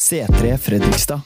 C3 Fredrikstad.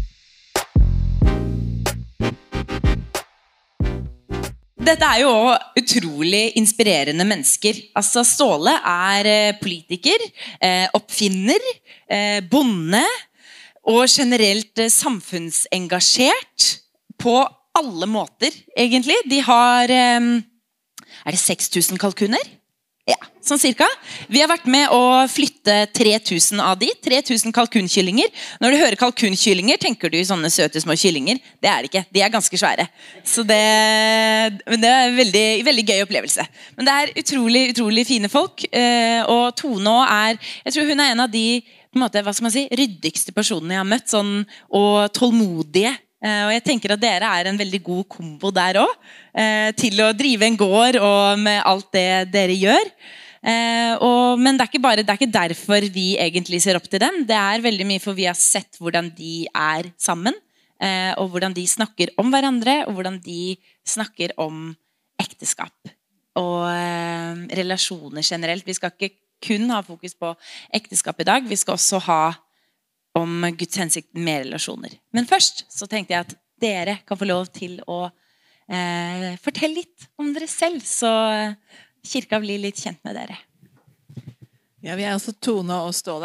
Dette jo også utrolig inspirerende mennesker. Altså, Ståle politiker, oppfinner, bonde og generelt samfunnsengasjert på alle måter, egentlig. De har, det 6000 kalkuner? Ja, sånn cirka. Vi har vært med å flytte 3000 av de, 3000 kalkunkyllinger. Når du hører kalkunkyllinger, tenker du sånne søte små kyllinger. Det det ikke, de ganske svære. Så det en veldig, veldig gøy opplevelse. Men det utrolig, utrolig fine folk. Og Tone jeg tror hun en av de, på en måte, hva skal man si, ryddigste personene jeg har møtt, sånn, og tålmodige. Og jeg tenker at dere en veldig god kombo der også, til å drive en gård og med alt det dere gjør. Men det ikke derfor vi egentlig ser opp til dem. Det veldig mye for vi har sett hvordan de sammen, og hvordan de snakker om hverandre, og hvordan de snakker om ekteskap og relasjoner generelt. Vi skal ikke kun ha fokus på ekteskap i dag, vi skal også ha om Guds hensikt med relasjoner. Men først så tenkte jeg at dere kan få lov til å fortelle litt om dere selv, så kirka blir litt kjent med dere. Ja, vi også Tone og Ståle.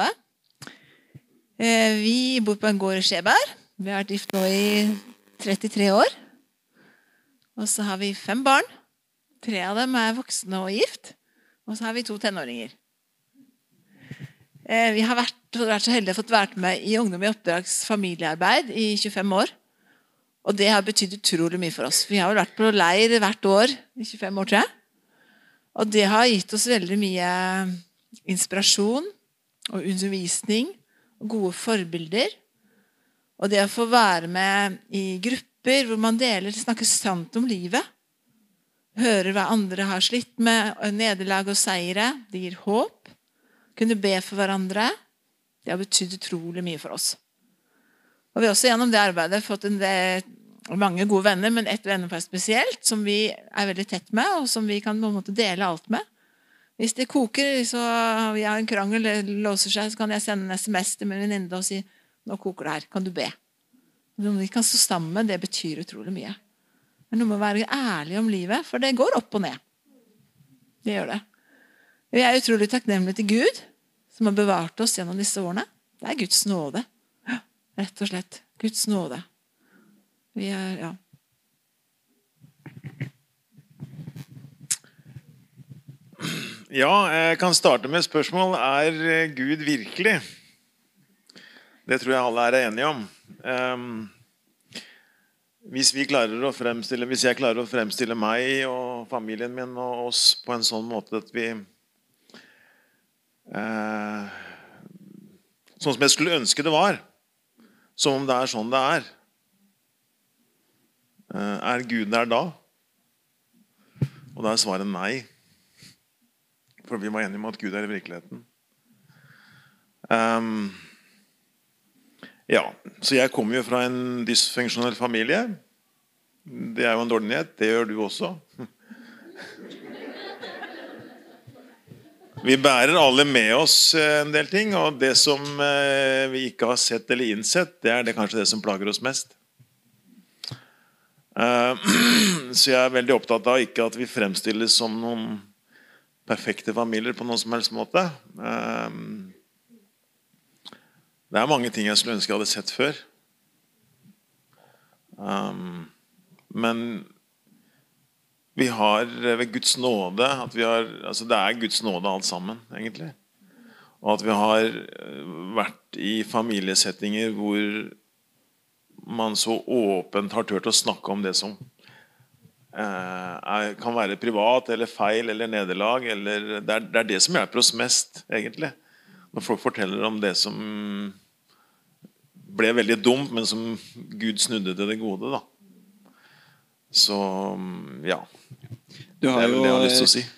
Vi bor på en gård i Skjeberg. Vi har vært gift nå i 33 år. Og så har vi 5 barn. 3 av dem voksne og gift. Og så har vi 2 tenåringer. Vi har vært så heldige å fått vært med i Ungdom i oppdrags familiearbeid i 25 år. Og det har betydd utrolig mye for oss. Vi har vel vært på leir hvert år i 25 år, tror jeg. Og det har gitt oss veldig mye inspirasjon og undervisning og gode forbilder. Og det å få være med i grupper hvor man snakker sant om livet. Hører hva andre har slitt med, nederlag og seire. Det gir håp. Kunne be for hverandre. Det har betydd utrolig mye for oss. Og vi har også gjennom det arbeidet fått mange gode venner, men ett vennepar spesielt, som vi veldig tett med, og som vi kan på en måte dele alt med. Hvis det koker, så vi har en krangel, låser seg, så kan jeg sende en SMS til min venninne og si, nå koker det her, kan du be? Når vi kan stå sammen, det betyr utrolig mye. Men nå må vi være ærlige om livet, for det går opp og ned. Det gjør det. Vi utrolig takknemlige til Gud, som har bevart oss gjennom disse årene. Det Guds nåde. Rett og slett. Guds nåde. Vi ja. Ja, jeg kan starte med et spørsmål. Gud virkelig? Det tror jeg alle enige om. Hvis jeg klarer å fremstille meg og familien min og oss på en sånn måte at vi sånn som jeg skulle ønske det var, som om det sånn det Gud der da? Og da svaret nei, for vi var enige om at Gud i virkeligheten. Ja, så jeg kommer jo fra en dysfunksjonell familie. Det jo en dårlig nyhet, det gjør du også. Vi bærer alle med oss en del ting, og det som vi ikke har sett eller innsett, det det kanskje det som plager oss mest. Så jeg veldig opptatt av ikke at vi fremstilles som noen perfekte familier på noen som helst måte. Det mange ting jeg skulle ønske jeg hadde sett før. Men vi har ved Guds nåde at vi har, altså det Guds nåde alt sammen egentlig, og at vi har vært i familiesettinger hvor man så åpent har tørt å snakke om det som kan være privat eller feil eller nederlag, eller det det som hjelper oss mest egentlig, når folk forteller om det som ble veldig dumt, men som Gud snudde til det gode da. Så ja, du har det det jeg har lyst til å si.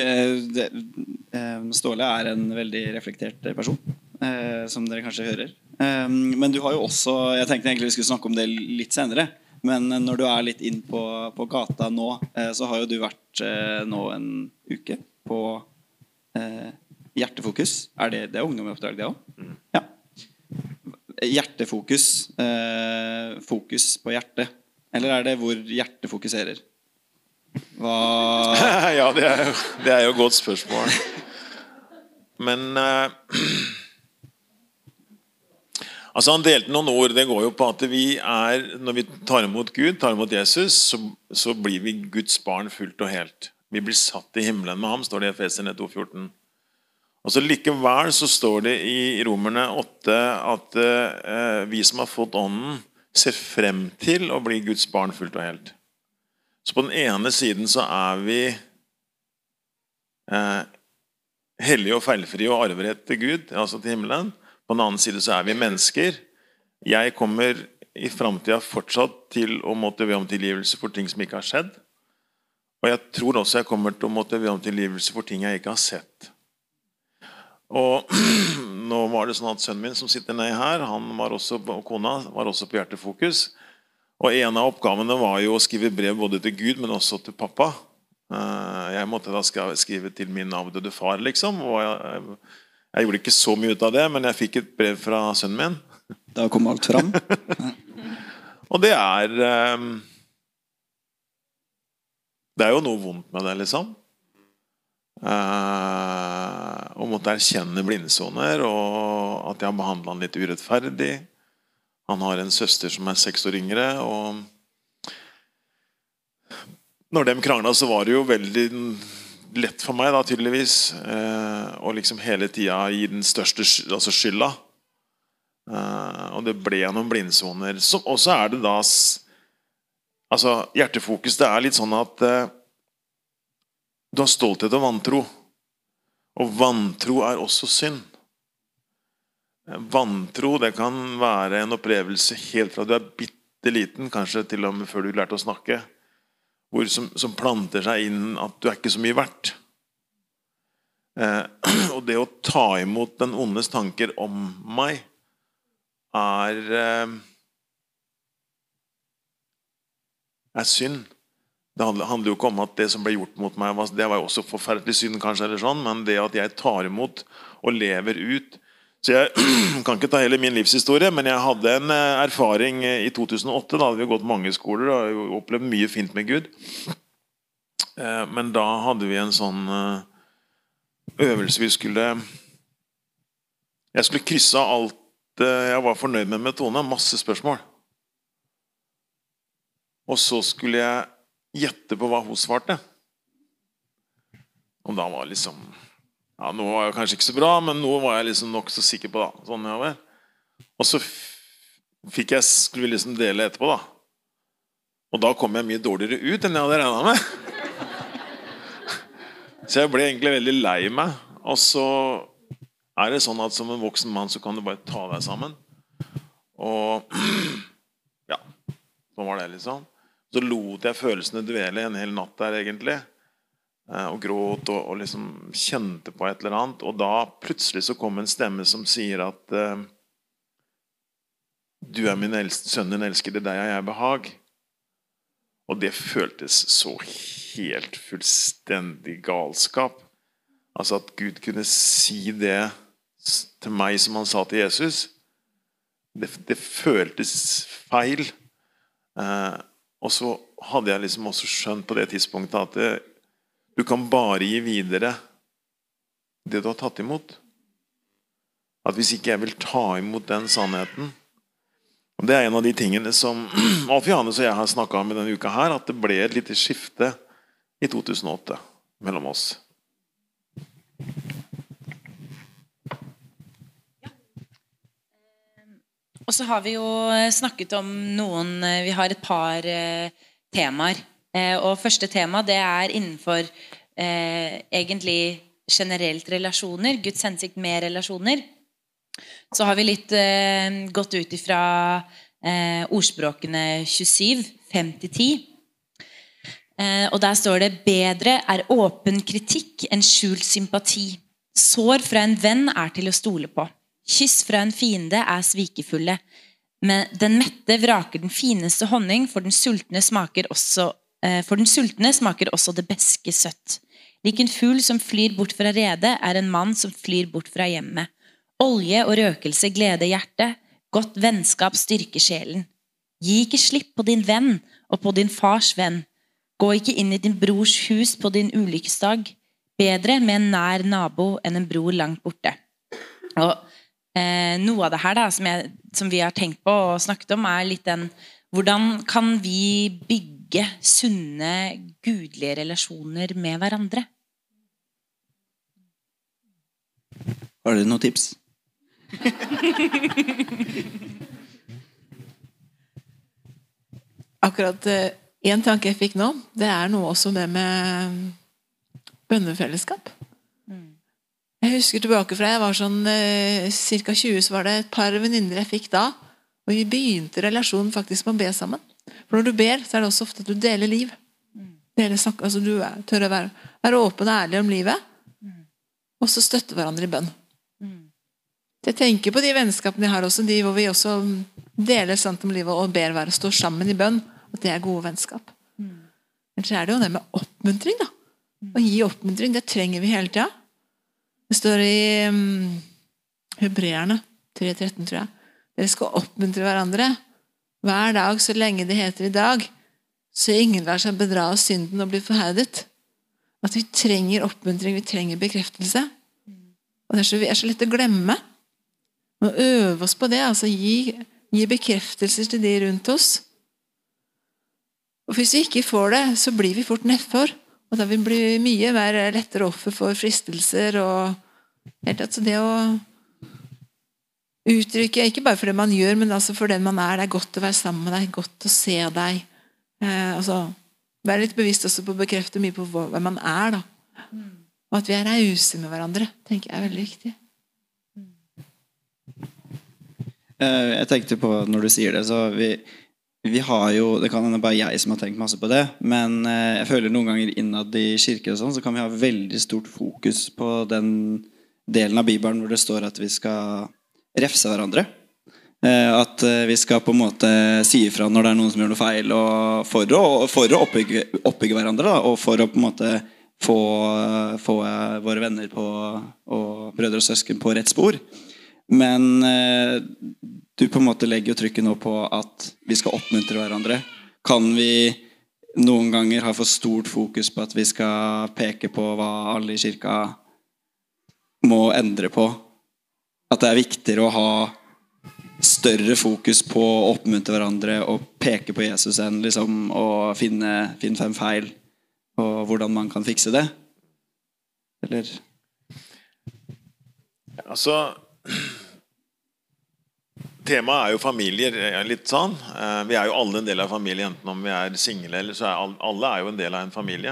Ståle en veldig reflektert person, som dere kanskje hører. Men du har jo også, jeg tenkte egentlig vi skulle snakke om det litt senere, men når du litt inn på gata nå, så har jo du vært nå en uke på Hjertefokus. Det ungdom i oppdrag det også? Ja. hjertefokus, fokus på hjertet? Eller det hvor hjertet fokuserer? Ja, det jo et godt spørsmål. Men altså han delte noen ord. Det går jo på at når vi tar imot Gud, tar imot Jesus, så blir vi Guds barn fullt og helt. Vi blir satt i himmelen med ham, står det i Efeserne 2,14. Og så likevel så står det i Romerne 8 at vi som har fått ånden ser frem til å bli Guds barn fullt og helt. Så på den ene siden så vi hellige og feilfrie og arverett til Gud, altså til himmelen. På den annen side så vi mennesker. Jeg kommer i fremtiden fortsatt til å måtte be om tilgivelse for ting som ikke har skjedd. Og jeg tror også jeg kommer til å måtte be om tilgivelse for ting jeg ikke har sett. Og nå var det sånn at sønnen min som sitter nede her, og kona var også på hjertefokus. Og en av oppgavene var jo å skrive brev både til Gud, men også til pappa. Jeg måtte da skrive til min avdøde far, liksom. Og jeg gjorde ikke så mye ut av det, men jeg fikk et brev fra sønnen min. Da kom alt fram. Og det jo noe vondt med det, liksom. Å måtte erkjenne blindsoner, og at jeg har behandlet han litt urettferdig. Han har en søster som 6 år yngre, og når de kranglet så var det jo veldig lett for meg da, tydeligvis, å liksom hele tiden gi den største skylda. Og det ble noen blindsoner. Og så det da, altså hjertefokus, det litt sånn at du har stolthet og vantro. Og vantro også synd. Vantro, det kan være en opplevelse helt fra du bitte liten, kanskje til og med før du lærte å snakke, som planter seg inn at du ikke så mye verdt. Og det å ta imot den ondes tanker om meg synd. Det handler jo ikke om at det som ble gjort mot meg, det var jo også forferdelig synd kanskje, eller sånn, men det at jeg tar imot og lever ut. Så jeg kan ikke ta hele min livshistorie, men jeg hadde en erfaring i 2008. Da hadde vi gått mange skoler og opplevd mye fint med Gud. Men da hadde vi en sånn øvelse jeg skulle krysse alt jeg var fornøyd med Tone, masse spørsmål. Og så skulle jeg gjette på hva hun svarte. Og da var liksom noe var jeg kanskje ikke så bra, men noe var jeg liksom nok så sikker på da. Sånn jeg var. Og så skulle vi liksom dele etterpå da. Og da kom jeg mye dårligere ut enn jeg hadde regnet med. Så jeg ble egentlig veldig lei meg. Og så det sånn at som en voksen mann så kan du bare ta deg sammen. Og ja, sånn var det liksom. Så lot jeg følelsene dvele en hel natt der egentlig. Og gråt og liksom kjente på et eller annet. Og da plutselig så kom en stemme som sier at du min sønn, din elskede, deg jeg behag. Og det føltes så helt fullstendig galskap. Altså at Gud kunne si det til meg som han sa til Jesus. Det føltes feil. Og så hadde jeg liksom også skjønt på det tidspunktet at du kan bare gi videre det du har tatt imot. At hvis ikke jeg vil ta imot den sannheten. Og det en av de tingene som Alf Johannes og jeg har snakket om i denne uka her, at det ble et lite skifte i 2008 mellom oss. Og så har vi jo snakket om vi har et par temaer. Og første tema, det innenfor egentlig generelt relasjoner, Guds hensikt med relasjoner. Så har vi litt gått ut ifra ordspråkene 27, 5-10. Og der står det: bedre åpen kritikk enn skjult sympati. Sår fra en venn til å stole på. Kyss fra en fiende svikefulle. Men den mette vraker den fineste honning, for den sultne smaker også det beske søtt. Lik en fugl som flyr bort fra redet, en mann som flyr bort fra hjemmet. Olje og røkelse gleder hjertet. Godt vennskap styrker sjelen. Gi ikke slipp på din venn og på din fars venn. Gå ikke inn i din brors hus på din ulykkesdag. Bedre med en nær nabo enn en bror langt borte. Og noe av det her da, som vi har tenkt på og snakket om, litt den hvordan kan vi bygge sunne, gudelige relasjoner med hverandre? Har dere noen tips? Akkurat en tanke jeg fikk nå, det noe også det med bønnefellesskap. Jeg husker tilbake fra jeg var sånn cirka 20, så var det et par venninner jeg fikk da, og vi begynte relasjonen faktisk med å be sammen. For når du ber, så det også ofte at du deler liv. Altså du tør å være åpen og ærlig om livet, og så støtte hverandre i bønn. Jeg tenker på de vennskapene jeg har også, de hvor vi også deler sant om livet og ber hverandre stå sammen i bønn, at det gode vennskap. Men så det jo det med oppmuntring da. Å gi oppmuntring, det trenger vi hele tiden. Det står i Hebreerne 3:13, tror jeg. Dere skal oppmuntre hverandre hver dag så lenge det heter i dag, så ingen lar seg bedra av synden og bli forherdet. At vi trenger oppmuntring, vi trenger bekreftelse. Og det så lett å glemme. Å øve oss på det, altså gi bekreftelser til de rundt oss. Og hvis vi ikke får det, så blir vi fort nedfor. Og da vil vi bli mye mer lettere offer for fristelser. Og helt tatt, så det å uttrykke, ikke bare for det man gjør, men altså for den man det godt å være sammen med deg, godt å se deg. Altså, være litt bevisst også på å bekrefte mye på hvem man da. Og at vi rause med hverandre, tenker jeg veldig viktig. Jeg tenkte på, når du sier det, så vi har jo, det kan hende bare jeg som har tenkt masse på det, men jeg føler noen ganger innad i kirker og sånn, så kan vi ha veldig stort fokus på den delen av Bibelen hvor det står at vi skal refse hverandre. At vi skal på en måte si ifra når det noen som gjør noe feil, og for å oppbygge hverandre, da, og for å på en måte få våre venner og brødre og søsken på rett spor. Men du på en måte legger jo trykket nå på at vi skal oppmuntre hverandre. Kan vi noen ganger ha for stort fokus på at vi skal peke på hva alle i kirka må endre på? At det viktigere å ha større fokus på å oppmuntre hverandre og peke på Jesus enn liksom å finne 5 feil og hvordan man kan fikse det? Eller? Altså, temaet jo familier, litt sånn. Vi jo alle en del av familien, enten om vi single eller så alle jo en del av en familie.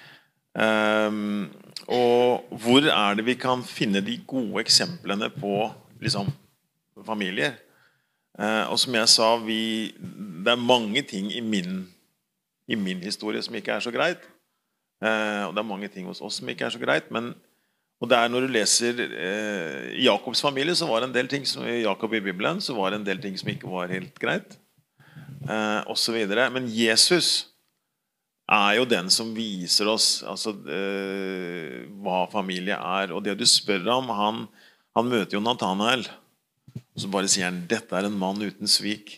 Og hvor det vi kan finne de gode eksemplene på liksom, familier? Og som jeg sa, det mange ting i min historie som ikke så greit. Og det mange ting hos oss som ikke så greit, men og det når du leser i Jakobs familie, så var det en del ting som i Jakob i Bibelen, så var det en del ting som ikke var helt greit, og så videre. Men Jesus jo den som viser oss altså, hva familie og det du spør om, han møter jo Nathanael, og så bare sier han, dette en mann uten svik.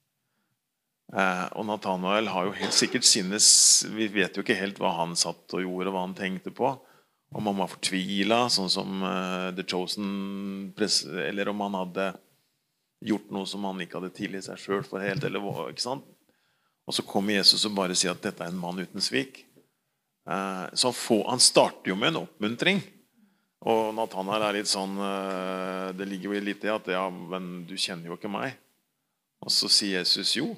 Og Nathanael har jo helt sikkert vi vet jo ikke helt hva han satt og gjorde, og hva han tenkte på. Om han var fortvilet, sånn som The Chosen, eller om han hadde gjort noe som han ikke hadde tilgitt seg selv for helt, eller hva, ikke sant? Og så kommer Jesus og bare sier at dette en mann uten svik. Så han starter jo med en oppmuntring. Og Nathanael litt sånn, det ligger jo litt i at, ja, men du kjenner jo ikke meg. Og så sier Jesus, jo,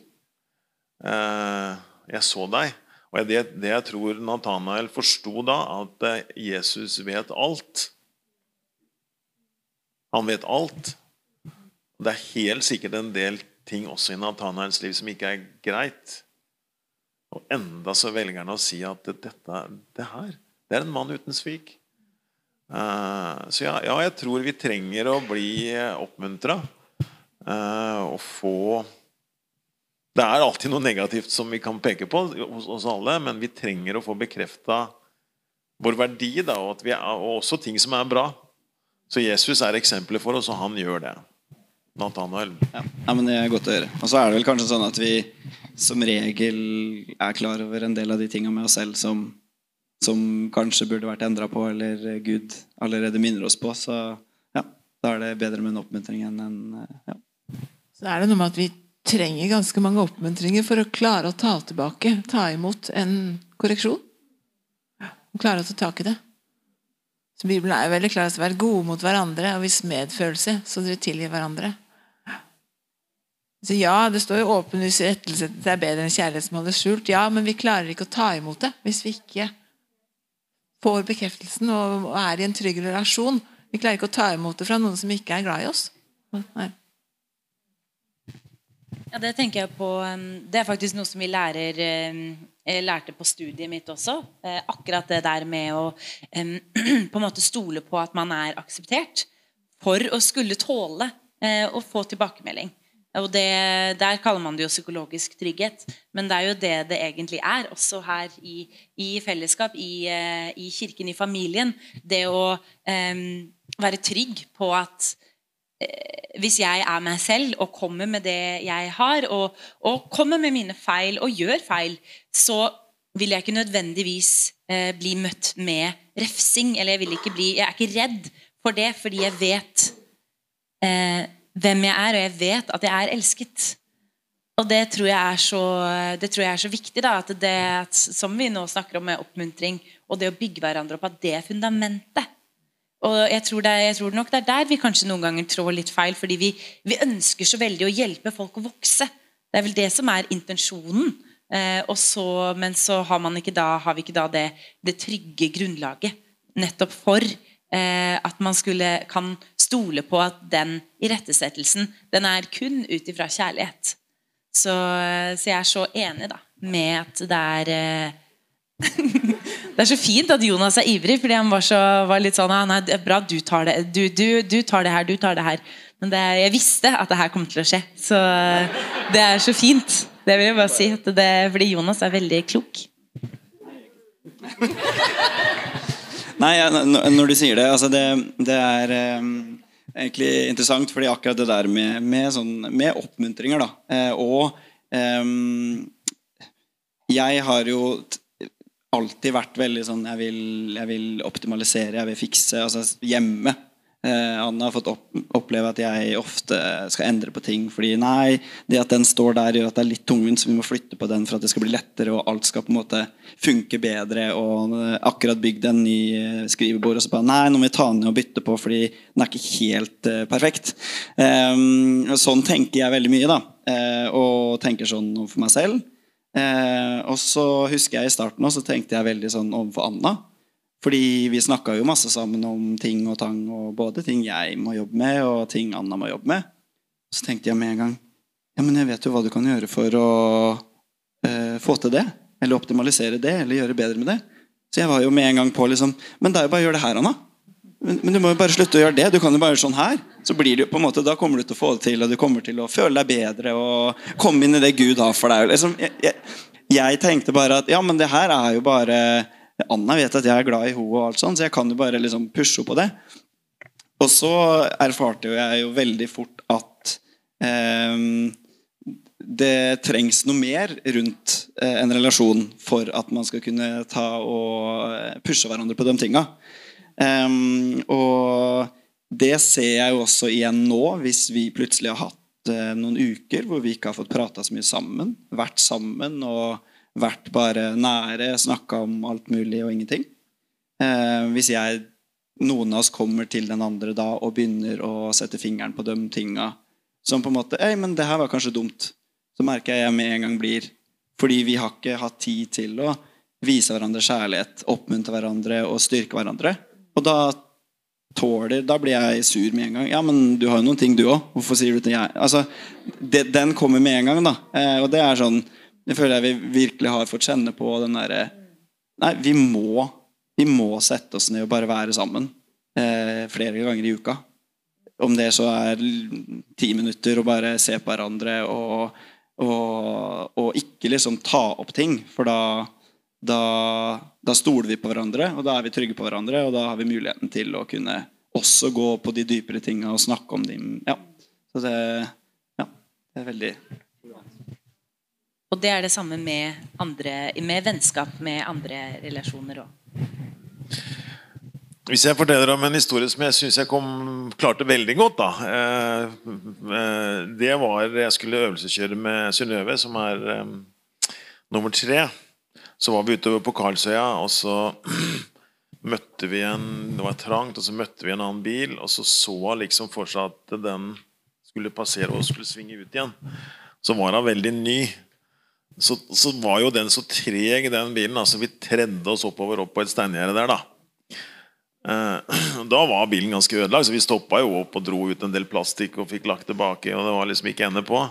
jeg så deg. Og det jeg tror Nathanael forstod da, at Jesus vet alt. Han vet alt. Det helt sikkert en del ting også i Nathanaels liv som ikke greit. Og enda så velger han å si at det her, det en mann uten svik. Så ja, jeg tror vi trenger å bli oppmuntret og få. Det alltid noe negativt som vi kan peke på hos oss alle, men vi trenger å få bekreftet vår verdi da, og, og også ting som bra. Så Jesus eksempler for oss, og han gjør det. Nathanael. Ja. Ja, men det godt å høre. Og så det vel kanskje sånn at vi som regel klar over en del av de tingene med oss selv som kanskje burde vært endret på, eller Gud allerede minner oss på. Så ja, da det bedre med en oppmuntring enn en ja. Så det noe med at vi trenger ganske mange oppmuntringer for å klare å ta imot en korreksjon. Og klare å ta tak i det. Så Bibelen jo veldig klar til å være gode mot hverandre og vis medfølelse, så dere tilgir hverandre. Så ja, det står jo åpenlyst rettelse, det bedre enn kjærlighet som holder skjult. Ja, men vi klarer ikke å ta imot det hvis vi ikke får bekreftelsen og i en trygg relasjon. Vi klarer ikke å ta imot det fra noen som ikke glad i oss. Nei. Ja, det tenker jeg på. Det faktisk noe som vi lærte på studiet mitt også. Akkurat det der med å på en måte stole på at man akseptert for å skulle tåle å få tilbakemelding. Og der kaller man det jo psykologisk trygghet. Men det jo det egentlig også her i fellesskap, i kirken, i familien. Det å være trygg på at hvis jeg meg selv og kommer med det jeg har og kommer med mine feil og gjør feil, så vil jeg ikke nødvendigvis bli møtt med refsing, eller jeg ikke redd for det, fordi jeg vet hvem jeg og jeg vet at jeg elsket. Og det tror jeg så viktig da, at som vi nå snakker om med oppmuntring og det å bygge hverandre opp, at det fundamentet. Og jeg tror nok det der vi kanskje noen ganger trår litt feil, fordi vi ønsker så veldig å hjelpe folk å vokse. Det vel det som intensjonen. Men så har vi ikke da det trygge grunnlaget nettopp for at man kan stole på at den irettesettelsen, den kun ut ifra kjærlighet. Så jeg så enig da med at det så fint at Jonas ivrig, fordi han var litt sånn, nei, det bra, du tar det, du tar det her. Men jeg visste at det her kom til å skje. Så det så fint. Det vil jeg bare si, fordi Jonas veldig klok. Nei, når du sier det, altså det egentlig interessant, fordi akkurat det der med oppmuntringer da, og jeg har jo alltid vært veldig sånn, jeg vil optimalisere, jeg vil fikse, altså hjemme. Anna har fått oppleve at jeg ofte skal endre på ting, fordi nei, det at den står der gjør at det litt tungvint, så vi må flytte på den for at det skal bli lettere, og alt skal på en måte funke bedre, og akkurat bygd en ny skrivebord, og så bare, nei, nå må vi ta ned og bytte på, fordi den ikke helt perfekt. Sånn tenker jeg veldig mye da, og tenker sånn for meg selv. Og så husker jeg i starten også, så tenkte jeg veldig sånn overfor Anna, fordi vi snakket jo masse sammen om ting og tang, og både ting jeg må jobbe med og ting Anna må jobbe med. Så tenkte jeg med en gang, ja, men jeg vet jo hva du kan gjøre for å få til det, eller optimalisere det, eller gjøre bedre med det. Så jeg var jo med en gang på liksom, men det jo bare å gjøre det her, Anna. Men du må jo bare slutte å gjøre det, du kan jo bare gjøre sånn her. Så blir det jo på en måte, da kommer du til å få det til, og du kommer til å føle deg bedre, og komme inn i det Gud har for deg. Liksom, jeg tenkte bare at, ja, men det her jo bare... Anna vet at jeg glad i henne og alt sånt, så jeg kan jo bare liksom pushe på det. Og så erfarte jeg jo veldig fort at det trengs noe mer rundt en relasjon for at man skal kunne ta og pushe hverandre på de tingene. Og det ser jeg jo også igjen nå, hvis vi plutselig har hatt noen uker hvor vi ikke har fått pratet så mye sammen, vært sammen og vært bare nære, snakket om alt mulig og ingenting. Hvis noen av oss kommer til den andre da og begynner å sette fingeren på de tingene som på en måte, men det her var kanskje dumt, så merker jeg med en gang blir, fordi vi har ikke hatt tid til å vise hverandre kjærlighet, oppmuntre hverandre og styrke hverandre. Og da blir jeg sur med en gang. Ja, men du har jo noen ting du også. Hvorfor sier du til jeg? Altså, den kommer med en gang da. Og det sånn, det føler jeg vi virkelig har fått kjenne på den der, nei, vi må sette oss ned og bare være sammen flere ganger i uka. Om det så 10 minutter og bare se på hverandre og ikke liksom ta opp ting, for da stoler vi på hverandre, og da vi trygge på hverandre, og da har vi muligheten til å kunne også gå på de dypere tingene og snakke om dem. Ja. Så det, ja, det veldig... Og det det samme med vennskap med andre relasjoner også. Hvis jeg forteller om en historie som jeg synes jeg klarte veldig godt da. Det var, jeg skulle øvelseskjøre med Synnøve, som nummer 3. Så var vi ute på Karlsøya, og så møtte vi det var trangt, og så møtte vi en annen bil, og så liksom for seg at den skulle passere og skulle svinge ut igjen. Så var den veldig ny. Så var jo den så treg, den bilen, altså vi tredde oss opp på et steingjerde der da. Da var bilen ganske ødelagt, så vi stoppet jo opp og dro ut en del plastikk og fikk lagt tilbake, og det var liksom ikke ende på.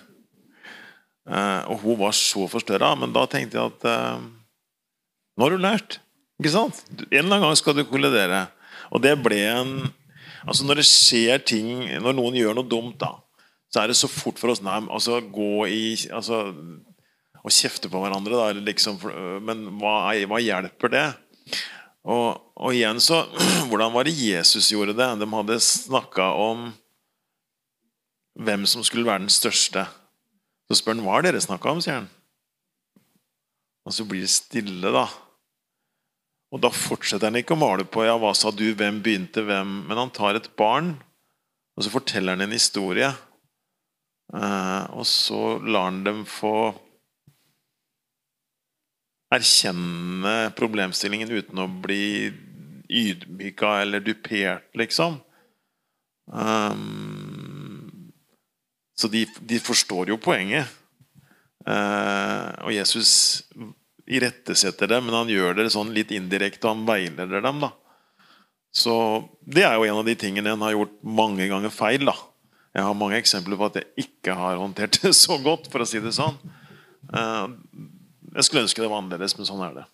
Og hun var så forstørret, men da tenkte jeg at nå har du lært, ikke sant? En eller annen gang skal du kollidere. Og det ble altså når det skjer ting, når noen gjør noe dumt da, så det så fort for oss, nei, altså gå og kjefte på hverandre da, liksom, men hva hjelper det? Og igjen så, hvordan var det Jesus gjorde det? De hadde snakket om hvem som skulle være den største. Så spør han, hva dere snakket om, sier han. Og så blir det stille da. Og da fortsetter han ikke å male på, ja, hva sa du, hvem begynte hvem? Men han tar et barn, og så forteller han en historie. Og så lar han dem få erkjenne problemstillingen uten å bli ydmyka eller dupert, liksom. Så de forstår jo poenget. Og Jesus irettesetter dem, men han gjør det sånn litt indirekte, og han veileder dem, da. Så det jo en av de tingene han har gjort mange ganger feil, da. Jeg har mange eksempler på at jeg ikke har håndtert det så godt, for å si det sånn. Jeg skulle ønske det var annerledes, men sånn det.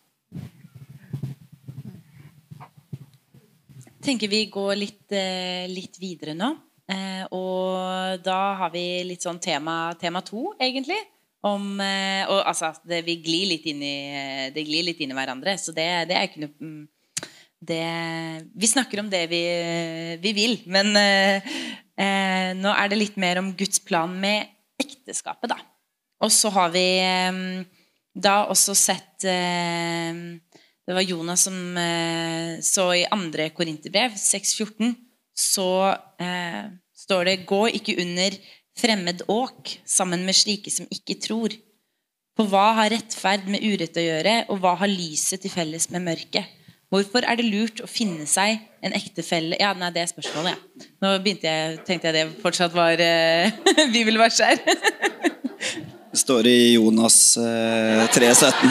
Jeg tenker vi går litt videre nå. Og da har vi litt sånn tema 2, egentlig. Og altså, vi glir litt inn i hverandre, så det ikke noe... vi snakker om det vi vil, men nå det litt mer om Guds plan med ekteskapet, da. Og så har vi... da også sett det var Jonas som så i 2. Korinterbrev 6:14 så står det gå ikke under fremmed åk sammen med slike som ikke tror, for hva har rettferd med urett å gjøre, og hva har lyset til felles med mørket? Hvorfor det lurt å finne seg en ektefelle? Ja, nei, det spørsmålet, ja. Nå tenkte jeg det fortsatt var bibelvers her. Det står i Jonas 3:17.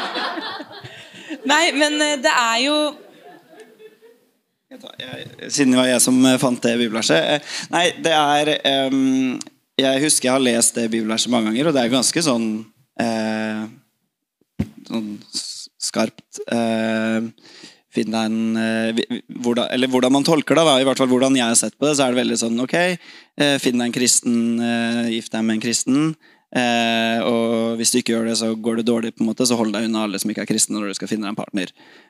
Nei, men det jo Siden det var jeg som fant det bibelverset. Nei, det jeg husker jeg har lest det bibelverset mange ganger, og det ganske sånn skarpt. Finn deg hvordan man tolker det da, i hvert fall hvordan jeg har sett på det, så det veldig sånn, ok, finn deg en kristen, gift deg med en kristen, og hvis du ikke gjør det, så går det dårlig på en måte, så hold deg unna alle som ikke kristne når du skal finne deg en partner.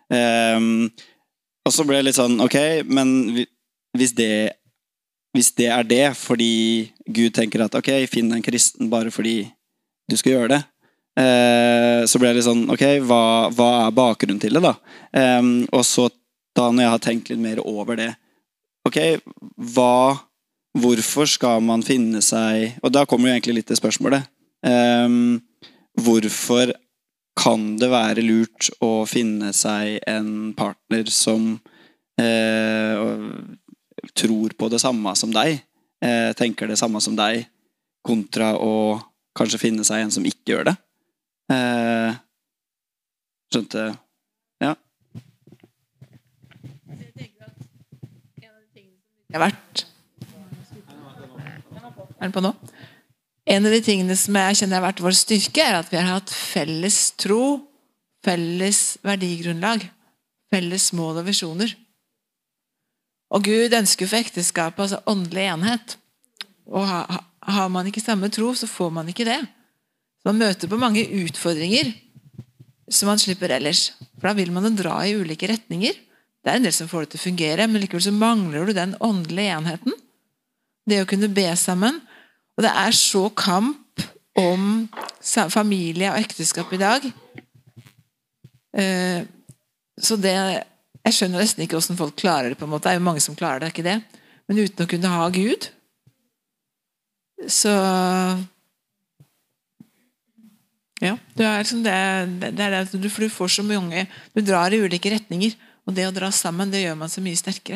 Og så ble det litt sånn, ok, men hvis det det fordi Gud tenker at ok, finn deg en kristen bare fordi du skal gjøre det, så ble det litt sånn, ok, hva bakgrunnen til det da? Og så da når jeg har tenkt litt mer over det, ok, hvorfor skal man finne seg, og da kommer jo egentlig litt til spørsmålet, hvorfor kan det være lurt å finne seg en partner som tror på det samme som deg, tenker det samme som deg, kontra å kanskje finne seg en som ikke gjør det? Skjønte? Ja. Jeg har vært den på nå? En av de tingene som jeg kjenner har vært vår styrke, at vi har hatt felles tro, felles verdigrunnlag, felles mål og visjoner. Og Gud ønsker for ekteskapet, altså åndelig enhet. Og har man ikke samme tro, så får man ikke det. Så man møter på mange utfordringer som man slipper ellers. For da vil man dra i ulike retninger. Det en del som får det til å fungere, men likevel så mangler du den åndelige enheten. Det å kunne be sammen. Og det så kamp om familie og ekteskap i dag. Så det, jeg skjønner nesten ikke hvordan folk klarer det på en måte. Det jo mange som klarer det, ikke det? Men uten å kunne ha Gud. Så ja, det liksom det at du får så mange, du drar i ulike retninger, og det å dra sammen, det gjør man så mye sterkere.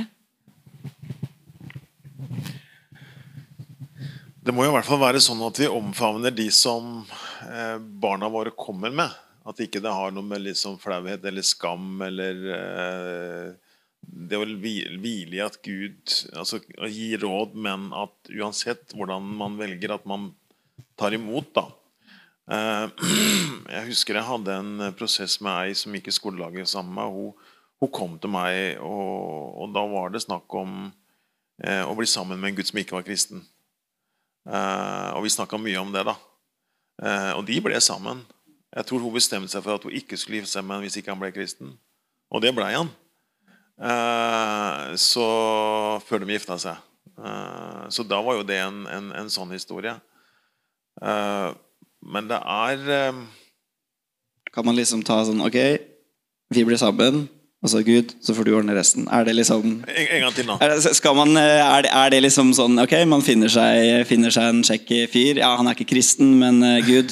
Det må jo i hvert fall være sånn at vi omfavner de som barna våre kommer med. At ikke det har noe med liksom flauhet eller skam eller det å hvile i at Gud altså, gi råd, men at uansett hvordan man velger at man tar imot da. Jeg husker jeg hadde en prosess med ei som gikk i skolelaget sammen med. Hun kom til meg, og da var det snakk om å bli sammen med en Gud som ikke var kristen. Og vi snakket mye om det da. Og de ble sammen. Jeg tror hun bestemte seg for at hun ikke skulle gifte seg med han hvis ikke han ble kristen. Og det ble han. Så før de gifta seg. Så da var jo det en sånn historie. Men det Kan man liksom ta sånn, ok, vi blir sammen, og så Gud, så får du ordne resten. Det liksom en gang til nå. Det liksom sånn, ok, man finner seg en kjekk fyr. Ja, han ikke kristen, men Gud.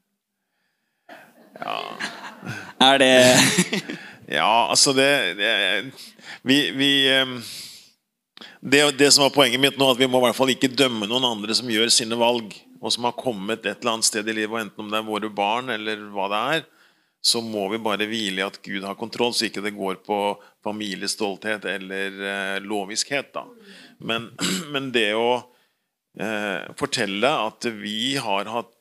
Ja. Det ja, altså det som var poenget mitt nå, at vi må i hvert fall ikke dømme noen andre som gjør sine valg, og som har kommet et eller annet sted i livet, og enten om det våre barn eller hva det så må vi bare hvile i at Gud har kontroll, så ikke det går på familiestolthet eller loviskhet da. Men det å fortelle at vi har hatt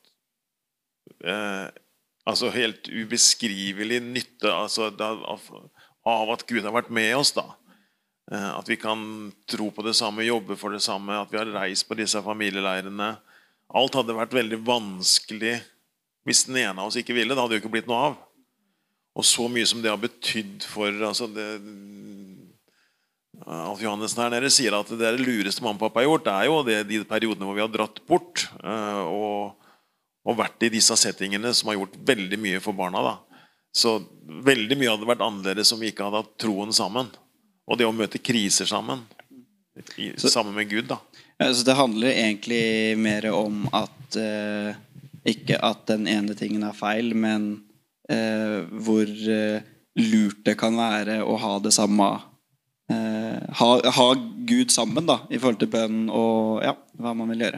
altså helt ubeskrivelig nytte altså, av at Gud har vært med oss da. At vi kan tro på det samme, jobbe for det samme, at vi har reist på disse familieleirene. Alt hadde vært veldig vanskelig hvis den ene av oss ikke ville. Det hadde jo ikke blitt noe av. Og så mye som det har betydd for altså Alf Johannessen her nede sier at det lureste mamma og pappa har gjort, det jo de periodene hvor vi har dratt bort og vært i disse settingene som har gjort veldig mye for barna da. Så veldig mye hadde vært annerledes som vi ikke hadde hatt troen sammen. Og det å møte kriser sammen sammen med Gud da. Ja, så det handler egentlig mer om at ikke at den ene tingen feil, men hvor lurt det kan være å ha det samme ha Gud sammen da, i forhold til bønn og ja, hva man vil gjøre.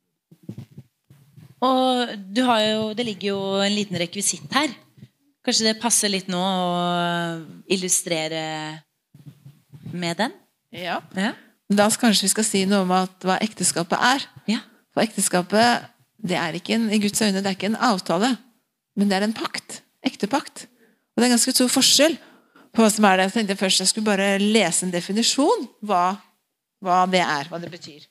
Og det ligger jo en liten rekvisitt her. Kanskje det passer litt nå å illustrere med den? Ja. Da kanskje vi skal si noe om hva ekteskapet Ja. For ekteskapet, det ikke i Guds øyne, det ikke en avtale, men det en pakt, ektepakt. Og det ganske stor forskjell på hva som det. Jeg tenkte først jeg skulle bare lese en definisjon, hva det hva det betyr.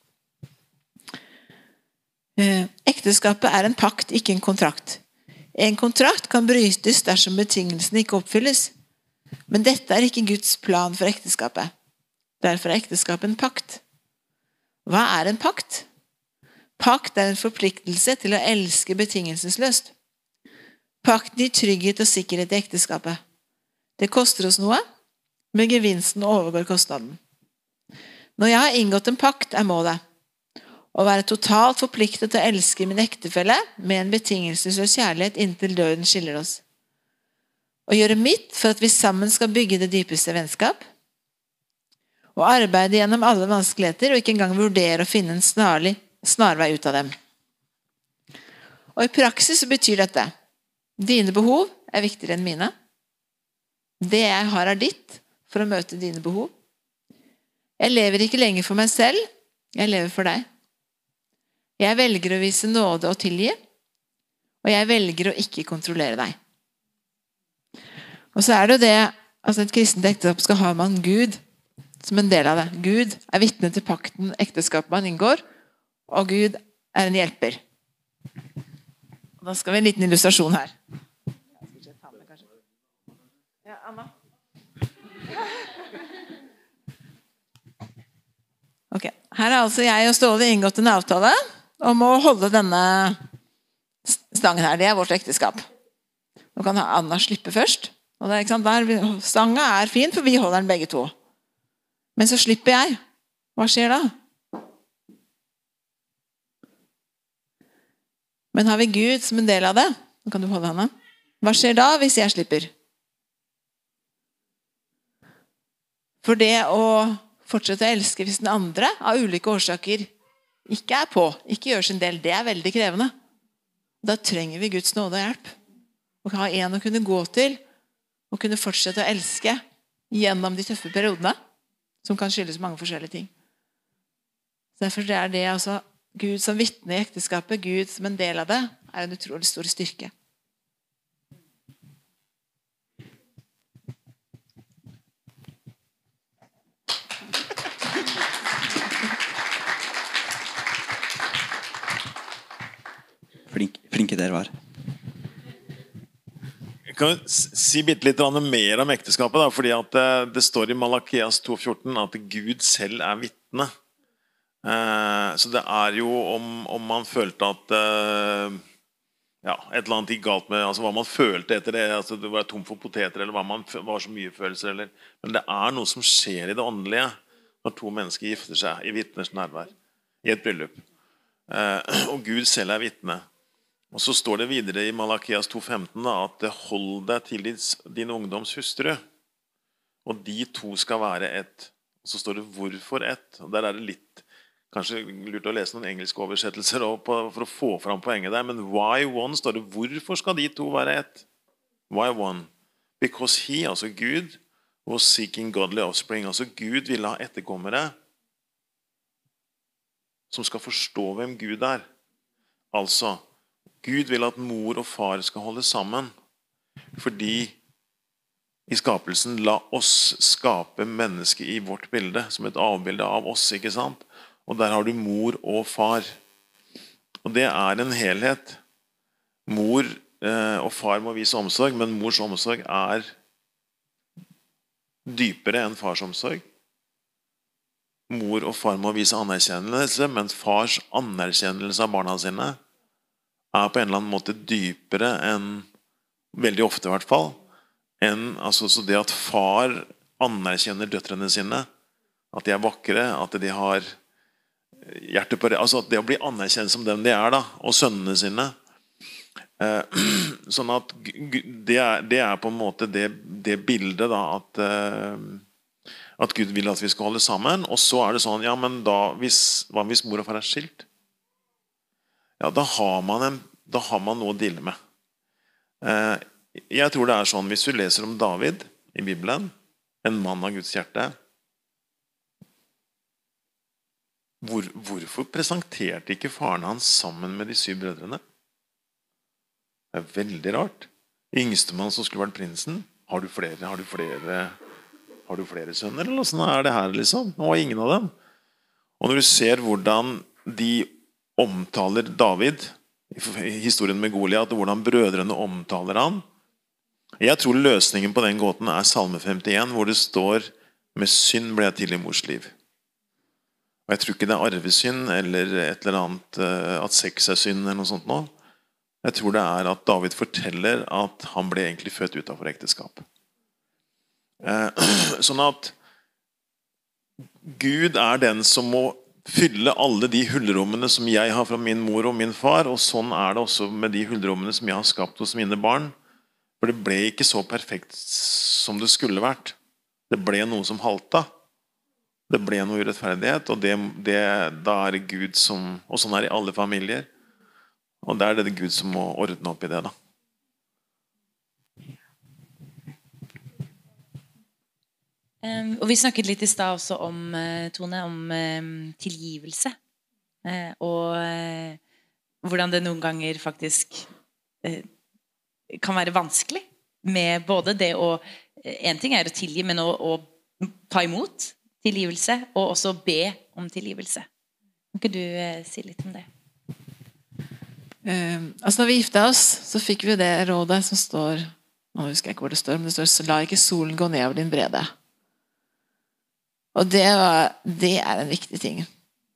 Ekteskapet en pakt, ikke en kontrakt. En kontrakt kan brytes dersom betingelsene ikke oppfylles. Men dette ikke Guds plan for ekteskapet. Derfor ekteskapet en pakt. Hva en pakt? Pakt en forpliktelse til å elske betingelsesløst. Pakten gir trygghet og sikkerhet i ekteskapet. Det koster oss noe, men gevinsten overgår kostnaden. Når jeg har inngått en pakt, målet å være totalt forpliktet til å elske min ektefelle med en betingelsesløs kjærlighet inntil døden skiller oss. Å gjøre mitt for at vi sammen skal bygge det dypeste vennskap, og arbeide gjennom alle vanskeligheter, og ikke engang vurdere å finne en snarvei ut av dem. Og i praksis så betyr dette: dine behov viktigere enn mine. Det jeg har ditt for å møte dine behov. Jeg lever ikke lenger for meg selv, jeg lever for deg. Jeg velger å vise nåde og tilgi, og jeg velger å ikke kontrollere deg. Og så det jo det, altså et kristent ekteskap skal ha man Gud som en del av det. Gud vitne til pakten ekteskapet man inngår, og Gud en hjelper. Da skal vi en liten illustrasjon her. Ja, Anna. Ok. Her har altså jeg og Ståle inngått en avtale om å holde denne stangen her. Det er vårt ekteskap. Nå kan Anna slippe først. Og det er, ikke sant, stanga er fin, for vi holder den begge to. Men så slipper jeg. Hva skjer da? Men har vi Gud som en del av det? Nå kan du holde henne. Hva skjer da hvis jeg slipper? For det å fortsette å elske hvis den andre av ulike årsaker ikke er på, ikke gjør sin del, det er veldig krevende. Da trenger vi Guds nåde og hjelp. Og ha en å kunne gå til, og kunne fortsette å elske gjennom de tøffe periodene, som kan skyldes mange forskjellige ting. Derfor er det altså Gud som vitne i ekteskapet, Gud som en del av det, er en utrolig stor styrke. Flinke dere var. Jeg kan si bitte litt mer om ekteskapet, da, fordi at det står i Malakias 2,14 at Gud selv er vitne. Så det er jo om man følte at ja, et eller annet gikk galt med altså hva man følte etter det, altså det var tom for poteter, eller var så mye følelser, men det er noe som skjer i det åndelige når to mennesker gifter seg i vitners nærvær, i et bryllup. Og Gud selv er vitne. Og så står det videre i Malakias 2,15 at hold deg til din ungdoms hustru, og de to skal være ett. Og så står det hvorfor ett, og der er det litt kanskje lurt å lese noen engelske oversettelser for å få fram poenget der, men why one står det, hvorfor skal de to være ett? Why one? Because he, altså Gud, was seeking godly offspring, altså Gud ville ha etterkommere som skal forstå hvem Gud er. Altså, Gud vil at mor og far skal holde sammen, fordi i skapelsen la oss skape mennesket i vårt bilde, som et avbilde av oss, ikke sant? Og der har du mor og far. Og det er en helhet. Mor og far må vise omsorg, men mors omsorg er dypere enn fars omsorg. Mor og far må vise anerkjennelse, men fars anerkjennelse av barna sine er på en eller annen måte dypere enn, veldig ofte i hvert fall, enn altså, så det at far anerkjenner døtrene sine, at de er vakre, at de har hjerte på det, altså at det å bli anerkjent som dem de er da, og sønnene sine, sånn at det er på en måte det bildet da, at Gud vil at vi skal holde sammen, og så er det sånn, ja, men da, hva hvis mor og far er skilt? Ja, da har man noe å deale med. Jeg tror det er sånn, hvis du leser om David i Bibelen, en mann av Guds hjerte, hvorfor presenterte ikke faren hans sammen med de 7 brødrene? Det er veldig rart. Yngstemann som skulle vært prinsen, har du flere sønner, eller sånn er det her liksom? Nå er ingen av dem. Og når du ser hvordan de omtaler David i historien med Goliat, og hvordan brødrene omtaler han, jeg tror løsningen på den gåten er Salme 51, hvor det står med synd ble jeg til i mors liv. Og jeg tror ikke det er arvesynd eller et eller annet at sex er synd eller noe sånt nå. Jeg tror det er at David forteller at han ble egentlig født utenfor ekteskap. Sånn at Gud er den som må fylle alle de hullrommene som jeg har fra min mor og min far, og sånn er det også med de hullrommene som jeg har skapt hos mine barn. For det ble ikke så perfekt som det skulle vært. Det ble noe som halta. Det ble noe urettferdighet, og da er det Gud som, og sånn er det i alle familier, og da er det Gud som må ordne opp i det da. Og vi snakket litt i sted også om, Tone, om tilgivelse. Og hvordan det noen ganger faktisk kan være vanskelig med både det å, en ting er å tilgi, men å ta imot tilgivelse, og også be om tilgivelse. Kan ikke du si litt om det? Altså når vi giftet oss, så fikk vi det rådet som står, nå husker jeg ikke hvor det står, men det står, la ikke solen gå ned over din brede. Og det er en viktig ting.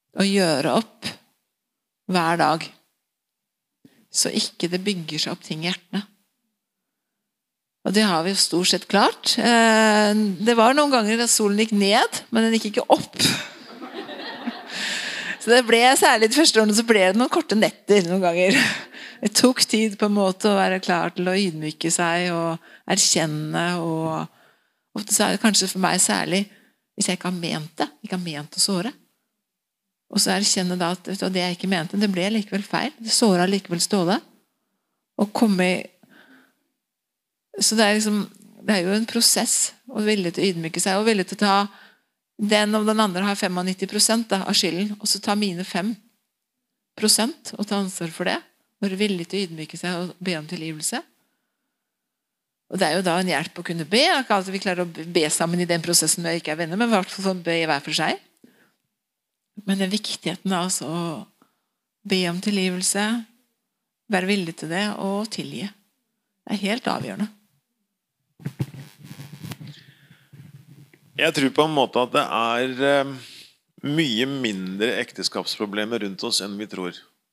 å gjøre opp hver dag, så ikke det bygger seg opp ting i hjertene. Og det har vi jo stort sett klart. Det var noen ganger at solen gikk ned, men den gikk ikke opp. Så det ble, særlig de første årene, så ble det noen korte netter noen ganger. Det tok tid på en måte å være klar til å ydmyke seg og erkjenne, og ofte så er det kanskje for meg særlig hvis jeg ikke har ment det, ikke har ment å såre. Og så erkjenne da at vet du, det jeg ikke mente, det ble likevel feil. Det såret likevel Ståle. Og komme i... Så det er jo en prosess, og villig til å ydmyke seg, og villig til å ta den om den andre har 95% av skylden, og så ta mine 5% og ta ansvar for det. Være villig til å ydmyke seg og be om tilgivelse. Og det er jo da en hjelp å kunne be. Ikke alltid vi klarer å be sammen i den prosessen når vi ikke er venner, men i hvert fall be hver for seg. Men den viktigheten er altså å be om tilgivelse, være villig til det og tilgi. Det er helt avgjørende. Jeg tror på en måte at det er mye mindre ekteskapsproblemer rundt oss enn vi tror.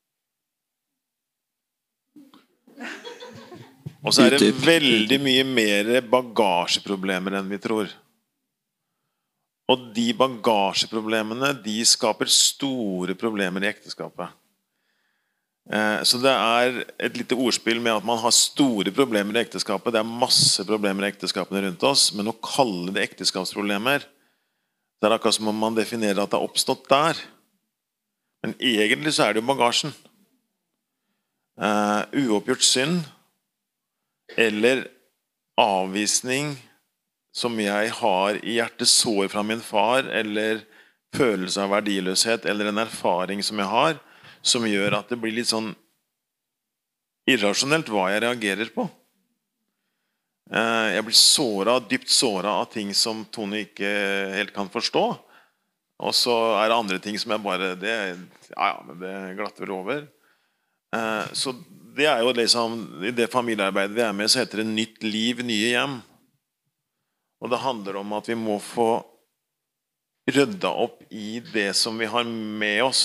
Og så er det veldig mye mer bagasjeproblemer enn vi tror. Og de bagasjeproblemene, de skaper store problemer i ekteskapet. Så det er et lite ordspill med at man har store problemer i ekteskapet. Det er masse problemer i ekteskapene rundt oss, men å kalle det ekteskapsproblemer, det er akkurat som om man definerer at det har oppstått der. Men egentlig så er det jo bagasjen. Uoppgjort synd, eller avvisning som jeg har i hjertet, sår fra min far, eller følelse av verdiløshet, eller en erfaring som jeg har, som gjør at det blir litt sånn irrasjonelt hva jeg reagerer på. Jeg blir såret, dypt såret av ting som Tone ikke helt kan forstå. Og så er det andre ting som jeg bare, men det glatter over. Så det er jo liksom, i det familiearbeidet vi er med, så heter det nytt liv, nye hjem. Og det handler om at vi må få rydda opp i det som vi har med oss.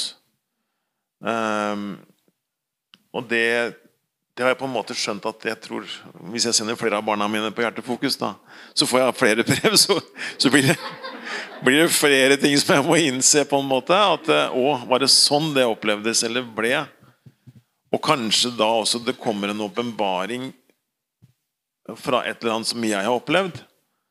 Og det har jeg på en måte skjønt at jeg tror, hvis jeg sender flere av barna mine på Hjertefokus da, så får jeg flere brev, så blir det flere ting som jeg må innse på en måte, at var det sånn det opplevdes eller ble? Og kanskje da også det kommer en åpenbaring fra et eller annet som jeg har opplevd,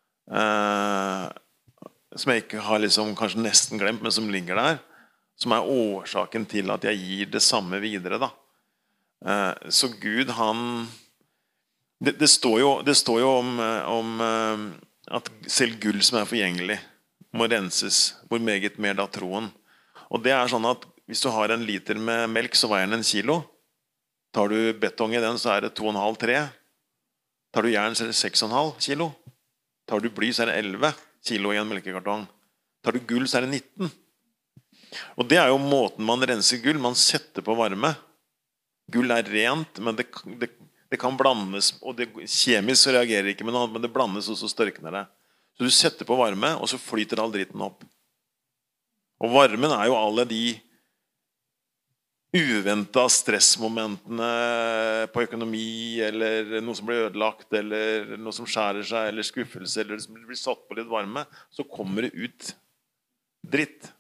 som jeg ikke har liksom kanskje nesten glemt, men som ligger der, som er årsaken til at jeg gir det samme videre da. Så Gud, det står jo om at selv gull som er forgjengelig må renses, hvor meget mer da troen. Og det er sånn at hvis du har 1 liter med melk, så veier den 1 kilo. Tar du betong i den, så er det 2,5-3. Tar du jern, så er det 6,5 kilo. Tar du bly, så er det 11 kilo i en melkekartong. Tar du gull, så er det 19. Og det er jo måten man renser gull. Man setter på varme. Gull er rent, men det kan blandes, og kjemisk så reagerer ikke med noe annet, men det blandes, og så størkner det. Så du setter på varme, og så flyter all dritten opp. Og varmen er jo alle de uventet stressmomentene på økonomi, eller noe som blir ødelagt, eller noe som skjærer seg, eller skuffelse, eller som blir satt på litt varme, så kommer det ut dritt.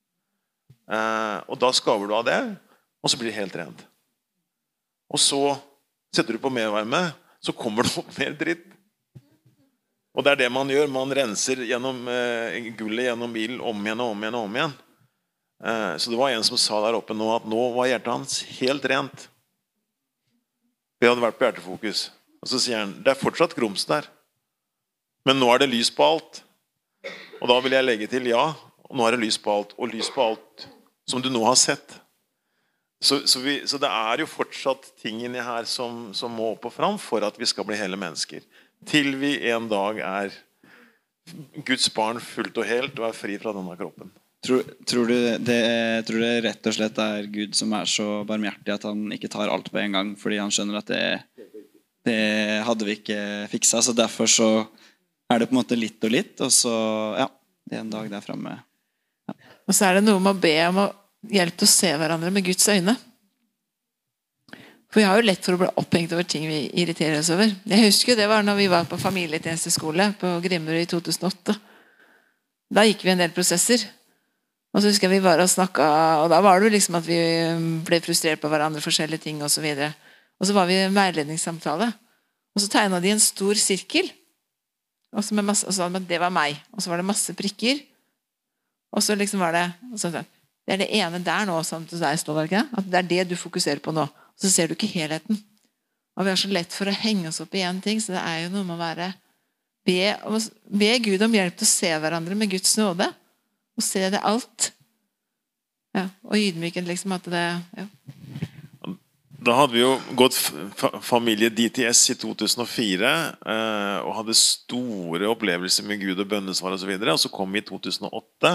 Og da skaver du av det, og så blir det helt rent. Og så setter du på mer varme, så kommer det opp mer dritt. Og det er det man gjør. Man renser gjennom gullet gjennom bilen om igjen og om igjen og om igjen. Så det var en som sa der oppe nå at nå var hjertet hans helt rent. Vi hadde vært på Hjertefokus. Og så sier han, det er fortsatt grums der. Men nå er det lys på alt. Og da vil jeg legge til ja, og nå er det lys på alt. Og lys på alt som du nå har sett. Så det er jo fortsatt ting inni her som må opp og fram for at vi skal bli hele mennesker. Til vi en dag er Guds barn fullt og helt og er fri fra denne kroppen. Tror du det rett og slett er Gud som er så barmhjertig at han ikke tar alt på en gang, fordi han skjønner at det hadde vi ikke fiksa, så derfor så er det på en måte litt og litt, og så, ja, det er en dag der fremme. Ja. Og så er det noe med å be om hjelp til å se hverandre med Guds øyne. For vi har jo lett for å bli opphengt over ting vi irriterer oss over. Jeg husker det var når vi var på familietjenesteskole på Grimmerud i 2008. Da gikk vi en del prosesser. Og så husker jeg vi var og snakket, og da var det jo liksom at vi ble frustrert på hverandre, forskjellige ting og så videre. Og så var vi i en veiledningssamtale. Og så tegnet de en stor sirkel. Og så sa de at det var meg. Og så var det masse prikker. Og så liksom var det, det er det ene der nå, som der står det ikke? At det er det du fokuserer på nå. Så ser du ikke helheten. Og vi har så lett for å henge oss opp i en ting, så det er jo noe med å be Gud om hjelp til å se hverandre med Guds nåde, og se det alt. Ja, og ydmyken liksom at det, ja. Da hadde vi jo gått familie DTS i 2004, og hadde store opplevelser med Gud og bønnesvar og så videre, og så kom vi i 2008,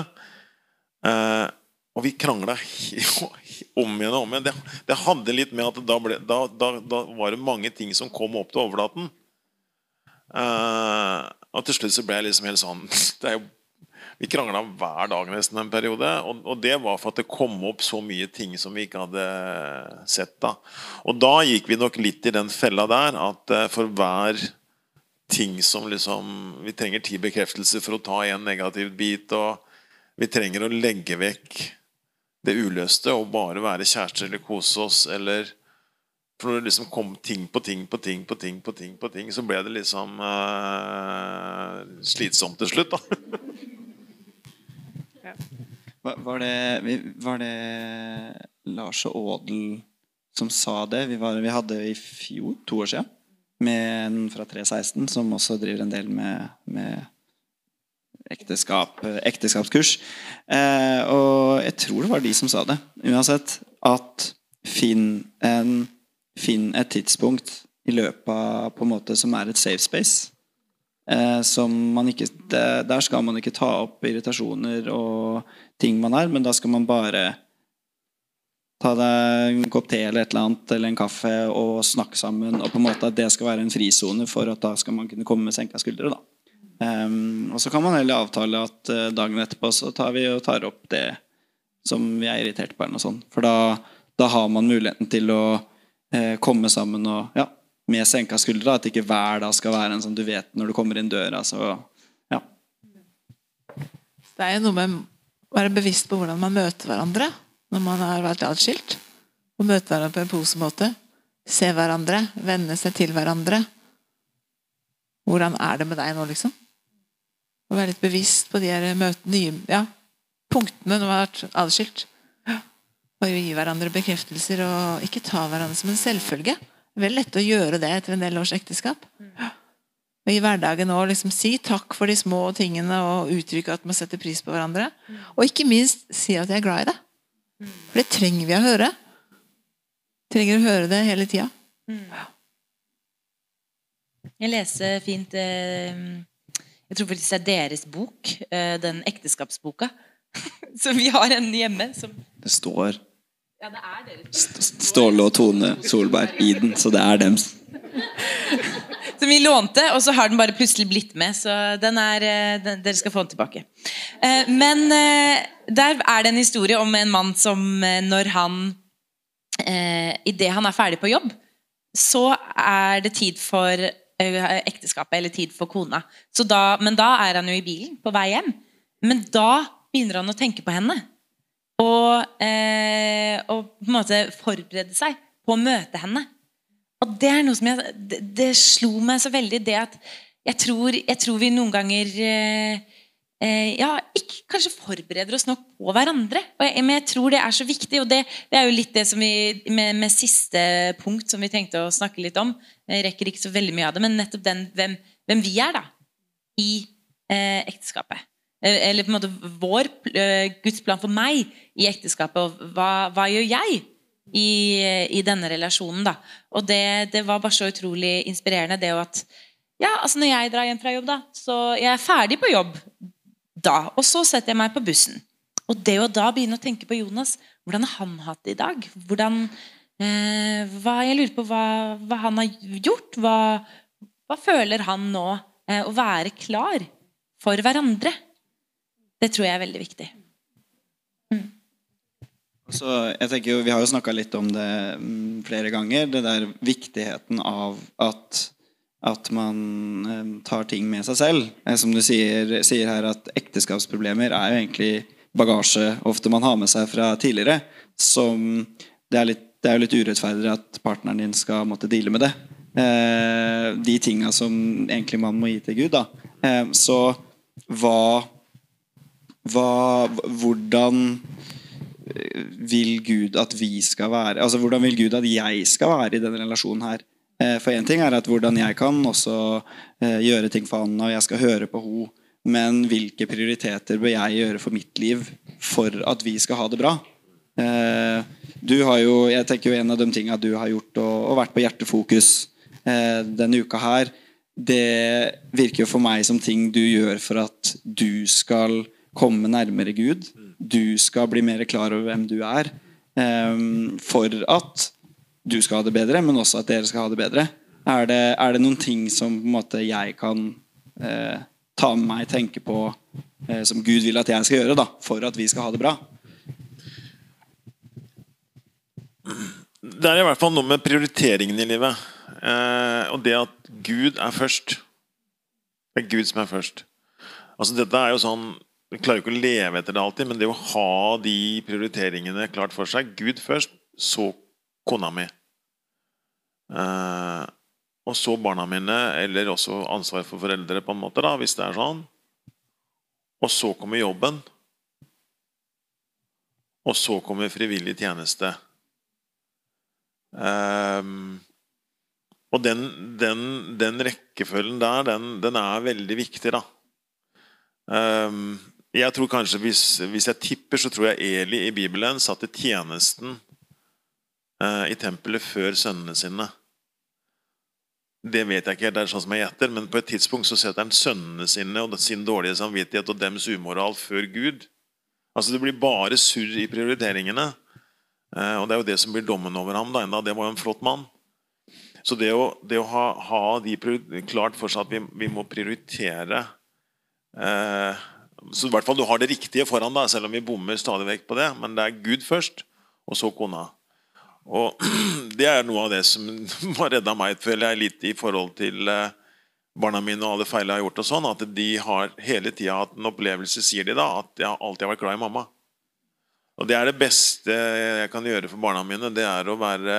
og vi kranglet om igjen og om igjen. Det hadde litt med at da var det mange ting som kom opp til overflaten. Og til slutt så ble jeg liksom helt sånn vi kranglet hver dag nesten en periode, og det var for at det kom opp så mye ting som vi ikke hadde sett da. Og da gikk vi nok litt i den fella der, at for hver ting som liksom vi trenger 10 bekreftelser for å ta en negativ bit, og vi trenger å legge vekk det uløste og bare være kjærester eller kose oss, eller for når det liksom kom ting på ting på ting på ting på ting på ting, så ble det liksom slitsomt til slutt da. Var det Lars og Ådel som sa det? Vi hadde i fjor, 2 år siden, med en fra 316 som også driver en del med ekteskapskurs, og jeg tror det var de som sa det uansett, at finn et tidspunkt i løpet av på en måte som et safe space, som man ikke, der skal man ikke ta opp irritasjoner og ting man men da skal man bare ta deg en kopp te eller et eller annet, eller en kaffe og snakke sammen, og på en måte at det skal være en frizone for at da skal man kunne komme med senka skuldre da. Og så kan man heller avtale at dagen etterpå så tar vi og tar opp det som vi irritert på eller noe sånt, for da har man muligheten til å komme sammen og, ja, med senka skuldre, at ikke hver dag skal være en som du vet når du kommer inn døra, så ja. Det jo noe med å være bevisst på hvordan man møter hverandre når man har vært atskilt, og møte hverandre på en positiv måte, se hverandre, venne seg til hverandre. Hvordan det med deg nå liksom? Og være litt bevisst på de nye punktene når man har vært atskilt. Og gi hverandre bekreftelser og ikke ta hverandre som en selvfølge. Det veldig lett å gjøre det etter en del års ekteskap. Og i hverdagen også liksom si takk for de små tingene og uttrykke at man setter pris på hverandre. Og ikke minst si at jeg glad i det. For det trenger vi å høre. Trenger å høre det hele tiden. Jeg leser fint jeg tror faktisk det deres bok, den ekteskapsboka så vi har en hjemme som... Det står ja, det deres. Ståle og Tone Solberg i den, så det dems. Som vi lånte, og så har den bare plutselig blitt med, så dere skal få den tilbake. Men der det en historie om en mann som når han i det han ferdig på jobb, så det tid for ekteskapet, eller tid for kona. Men da han jo i bilen på vei hjem, men da begynner han å tenke på henne og på en måte forberede seg på å møte henne, og det noe som det slo meg så veldig, det at jeg tror vi noen ganger ikke kanskje forbereder oss nok på hverandre, men jeg tror det så viktig, og det jo litt det som vi med siste punkt som vi tenkte å snakke litt om. Jeg rekker ikke så veldig mye av det, men nettopp hvem vi da i ekteskapet, eller på en måte Guds plan for meg i ekteskapet, og hva gjør jeg i denne relasjonen da, og det var bare så utrolig inspirerende, det at altså når jeg drar hjem fra jobb da, så jeg ferdig på jobb da, og så setter jeg meg på bussen, og det å da begynne å tenke på Jonas, hvordan har han hatt det i dag, jeg lurer på hva han har gjort, hva føler han nå, å være klar for hverandre. Det tror jeg veldig viktig. Så jeg tenker jo, vi har jo snakket litt om det flere ganger, det der viktigheten av at man tar ting med seg selv. Som du sier her, at ekteskapsproblemer jo egentlig bagasje ofte man har med seg fra tidligere, som det er jo litt urettferdig at partneren din skal måtte deale med det. De tingene som egentlig man må gi til Gud da. Så hvordan vil Gud at vi skal være, altså hvordan vil Gud at jeg skal være i denne relasjonen her? For en ting at hvordan jeg kan også gjøre ting for Anna, og jeg skal høre på henne, men hvilke prioriteter bør jeg gjøre for mitt liv for at vi skal ha det bra? Du har jo, jeg tenker jo en av de tingene du har gjort og vært på Hjertefokus denne uka her, det virker jo for meg som ting du gjør for at du skal komme nærmere Gud, du skal bli mer klar over hvem du for at du skal ha det bedre, men også at dere skal ha det bedre. Er det noen ting som på en måte jeg kan ta med meg, tenke på, som Gud vil at jeg skal gjøre da, for at vi skal ha det bra? Det I hvert fall noe med prioriteringen I livet. Og det at Gud først. Det Gud som først. Altså dette jo sånn, vi klarer ikke å leve etter det alltid, men det å ha de prioriteringene klart for seg. Gud først, så kona mi. Og så barna mine, eller også ansvar for foreldre på en måte da, hvis det sånn. Og så kommer jobben. Og så kommer frivillig tjeneste. Og den rekkefølgen der, den veldig viktig da. Jeg tror kanskje, hvis jeg tipper, så tror jeg Eli I Bibelen satt I tjenesten I tempelet før sønnene sine. Det vet jeg ikke, det sånn som jeg gjetter, men på et tidspunkt så setter han sønnene sine og sin dårlige samvittighet og dems umoral før Gud. Altså det blir bare surr I prioriteringene. Og det jo det som blir dommen over ham da, enda det var jo en flott mann. Så det å ha de klart for seg at vi må prioritere, så I hvert fall du har det riktige foran da, selv om vi bommer stadig vekk på det, men det Gud først, og så kona. Og det noe av det som har reddet meg, føler jeg litt I forhold til barna mine og alle feil jeg har gjort og sånn, at de har hele tiden hatt en opplevelse, sier de da, at jeg alltid har vært glad I mamma. Og det det beste jeg kan gjøre for barna mine, det å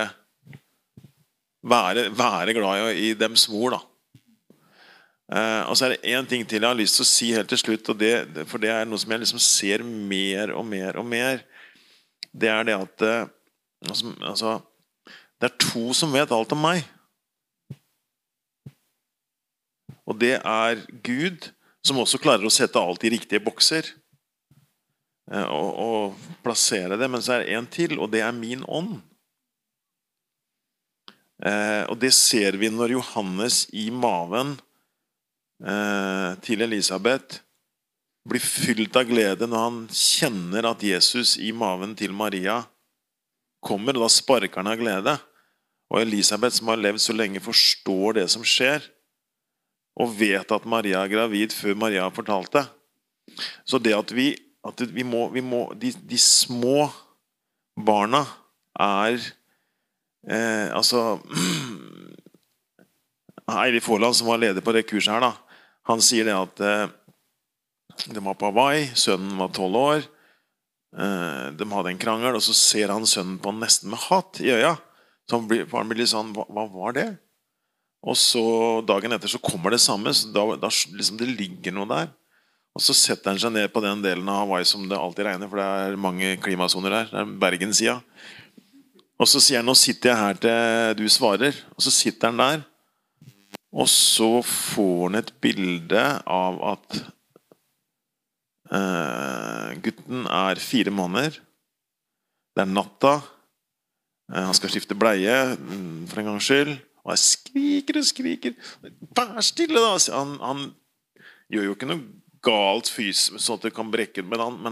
være glad I dems mor da. Og så det en ting til jeg har lyst til å si helt til slutt, og for det noe som jeg liksom ser mer og mer og mer, det det at altså, det to som vet alt om meg. Og det Gud, som også klarer å sette alt I riktige bokser og plassere det, men så det en til, og det min ånd. Og det ser vi når Johannes I maven til Elisabeth blir fylt av glede når han kjenner at Jesus I maven til Maria kommer, og da sparker han av glede. Og Elisabeth, som har levd så lenge, forstår det som skjer, og vet at Maria gravid før Maria har fortalt det. Så det at vi må de små barna altså Eilif Haaland, som var leder på det kurset her da, han sier det at de var på Hawaii, sønnen var 12 år, de hadde en krangel, og så ser han sønnen på nesten med hatt I øya, så han blir litt sånn, hva var det? Og så dagen etter så kommer det samme, så da liksom det ligger noe der, og så setter han seg ned på den delen av Hawaii som det alltid regner, for det mange klimasoner der, det Bergen-siden. Og så sier han, nå sitter jeg her til du svarer, og så sitter han der, og så får han et bilde av at gutten 4 måneder, det natta, han skal skifte bleie for en gangs skyld, og jeg skriker og skriker, vær stille da, han gjør jo ikke noe galt fysisk, sånn at det kan brekke, men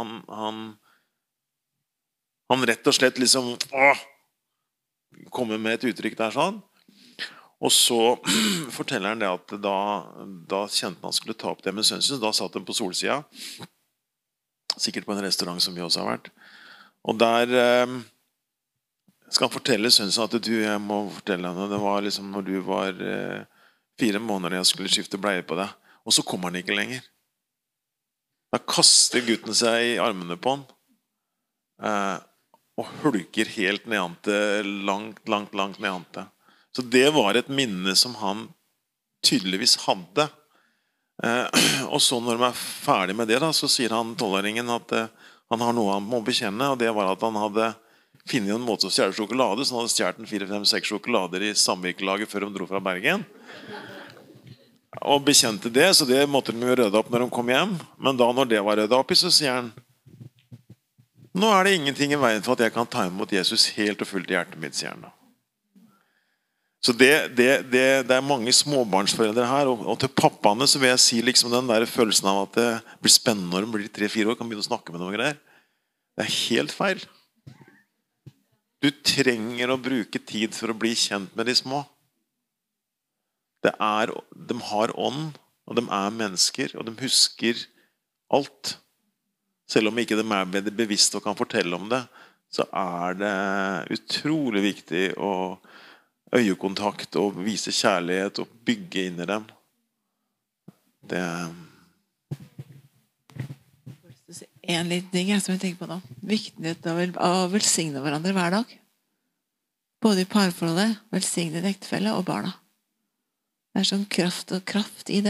han rett og slett liksom kommer med et uttrykk der sånn, og så forteller han det at da kjente han skulle ta opp det med sønnen sin, da satt han på solsida, sikkert på en restaurant som vi også har vært, Og der skal han fortelle sønnen sin at jeg må fortelle henne, det var liksom når du var 4 måneder jeg skulle skifte bleie på deg. Og så kommer han ikke lenger. Da kaster gutten seg i armene på han. Og hulker helt nedante, langt nedante. Så det var et minne som han tydeligvis hadde. Og så når de ferdig med det da, så sier han 12-åringen at han har noe han må bekjenne, og det var at han hadde finnet en måte å stjele sjokolade, så han hadde stjert 4-5-6 sjokolader i samvirkelaget før de dro fra Bergen. Og bekjente det, så det måtte de jo røde opp når de kom hjem. Men da når det var rødet opp i, så sier han nå det ingenting i veien for at jeg kan ta imot Jesus helt og fullt i hjertet mitt, sier han da. Så det mange småbarnsforeldre her, og til pappaene så vil jeg si liksom den der følelsen av at det blir spennende når de blir 3-4 år, kan begynne å snakke med noen greier. Det helt feil. Du trenger å bruke tid for å bli kjent med de små. De har ånd, og de mennesker, og de husker alt. Selv om ikke de bedre bevisst og kan fortelle om det, så det utrolig viktig å øyekontakt og vise kjærlighet og bygge inn i dem. En liten ting som jeg tenker på nå. Viktigheten av å velsigne hverandre hver dag. Både i parforholdet, velsigne en ektefelle og barna. Det sånn kraft i det.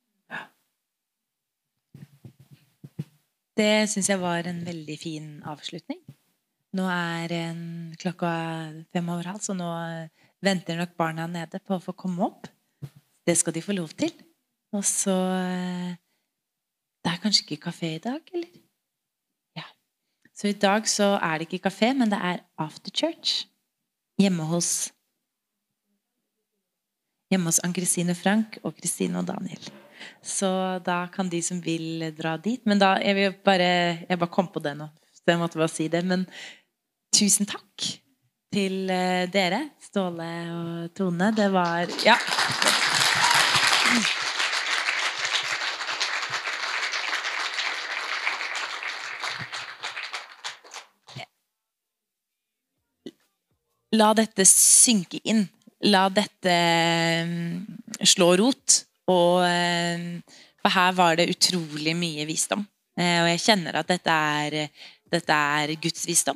Det synes jeg var en veldig fin avslutning. Nå klokka 5:30, så nå venter nok barna nede på å få komme opp. Det skal de få lov til. Og så det kanskje ikke kafé i dag, eller? Ja. Så i dag så det ikke kafé, men det after church. Hjemme hos Ann-Kristine Frank og Kristine og Daniel. Så da kan de som vil dra dit. Men da, jeg bare kom på det nå, så jeg måtte bare si det. Men tusen takk til dere, Ståle og Tone. Det var, ja. La dette synke inn. La dette slå rot. Og for her var det utrolig mye visdom. Og jeg kjenner at dette Guds visdom.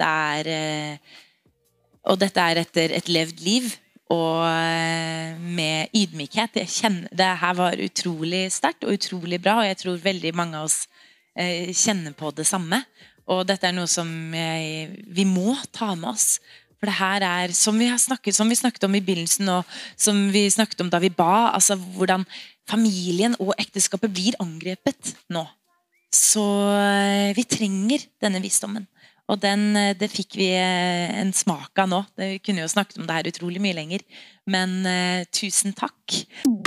Og dette etter et levd liv. Og med ydmykhet. Jeg kjenner, det her var utrolig sterkt og utrolig bra. Og jeg tror veldig mange av oss kjenner på det samme. Og dette noe som vi må ta med oss. For det her som vi snakket om i begynnelsen, og som vi snakket om da vi ba, altså hvordan familien og ekteskapet blir angrepet nå. Så vi trenger denne visdommen. Og det fikk vi en smak av nå. Vi kunne jo snakket om det her utrolig mye lenger. Men tusen takk.